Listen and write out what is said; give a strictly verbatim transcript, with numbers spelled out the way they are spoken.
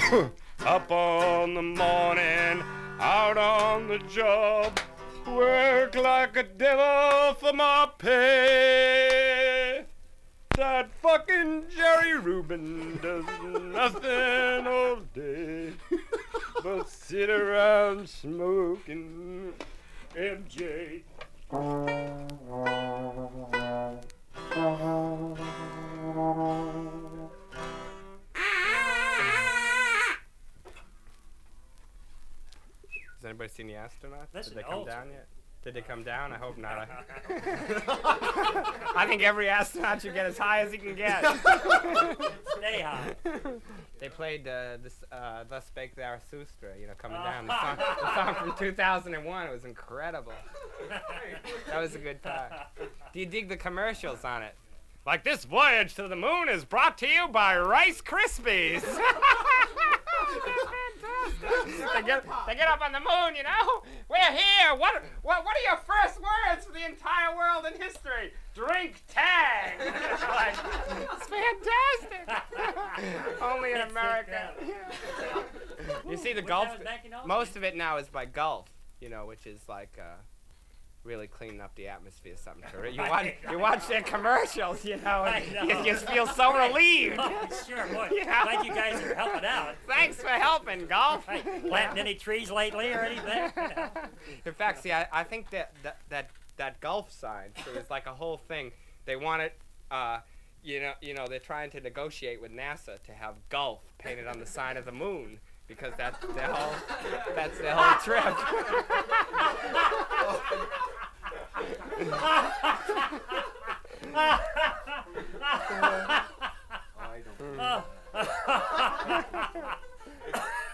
Up on the morning, out on the job, work like a devil for my pay. That fucking Jerry Rubin does nothing all day but sit around smoking M J. Has anybody seen the astronauts? That's Did they an come old down one. yet? Did they come down? I hope not. I think every astronaut should get as high as he can get. Stay high. They played uh, this uh, Thus Spake Zarathustra, you know, coming Oh. down. The song, the song from two thousand one. It was incredible. That was a good time. Do you dig the commercials on it? Like, this voyage to the moon is brought to you by Rice Krispies. They get, they get up on the moon, you know? We're here. What, what, what are your first words for the entire world in history? Drink Tang. It's like, it's fantastic. Only in America. You see the What Gulf, that was back in August? most of it now is by Gulf, you know, which is like uh, really cleaning up the atmosphere, something to it. You watch, you watch their commercials, you know, and I know. You, you feel so relieved. Oh, sure, boy. You know? Glad you guys are helping out. Thanks for helping, Gulf. Right. Planting any trees lately or anything? You know? In fact, see, I, I think that, that that that Gulf sign, so it's like a whole thing. They want it, uh, you know, you know, they're trying to negotiate with NASA to have Gulf painted on the sign of the moon because that's their whole that's their whole trip. I don't know.